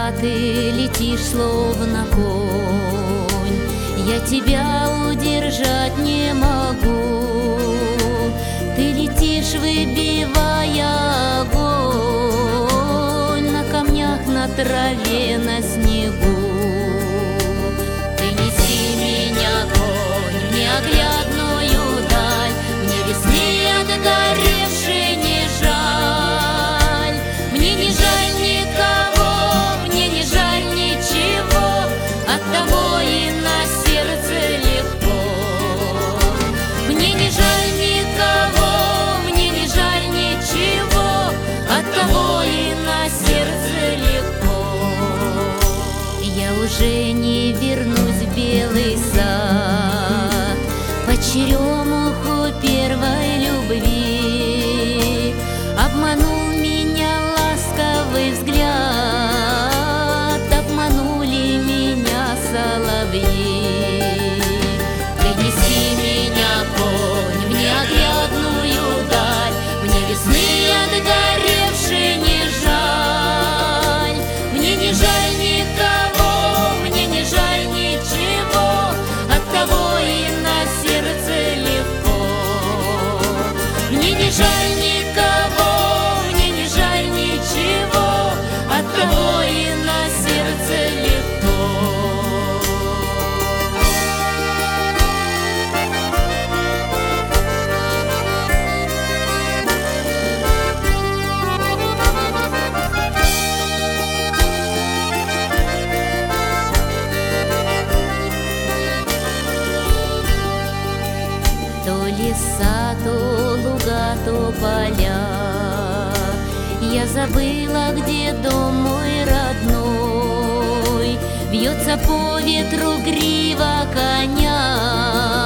куда ты летишь, словно конь. Я тебя удержать не могу. Ты летишь, выбивая огонь на камнях, на траве, на снегу. Ты неси меня, конь, в неоглядную даль. Мне весны отгоревшей не жаль. Мне не жаль никого, мне не жаль ничего. Оттого и на сердце легко. Мне не жаль никого, мне не жаль ничего. Оттого и на сердце легко. Я уже не вернусь в белый сад по черемуху первой любви. Обманул меня ласковый взгляд, обманули меня соловьи. Принеси меня, конь, в неоглядную даль. Мне весны отгоревшей не жаль. Мне не жаль никого, мне не жаль ничего. Оттого и на сердце легко. Мне не жаль никого, мне не жаль ничего. Оттого и на сердце легко. То леса, то луга, то поля. Я забыла, где дом мой родной. Вьется по ветру грива коня.